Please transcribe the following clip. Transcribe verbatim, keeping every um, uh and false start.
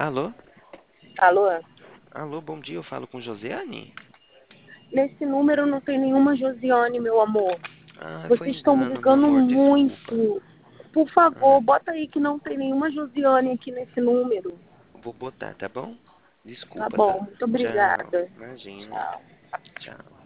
Alô? Alô? Alô, bom dia, eu falo com Josiane? Nesse número não tem nenhuma Josiane, meu amor. Ah, foi Vocês estão me engano, meu ligando amor, desculpa. muito. Por favor, Ah, bota aí que não tem nenhuma Josiane aqui nesse número. vou botar, tá bom? Tá Desculpa, bom, tá? muito Tchau, obrigada. imagina. Tchau. Tchau.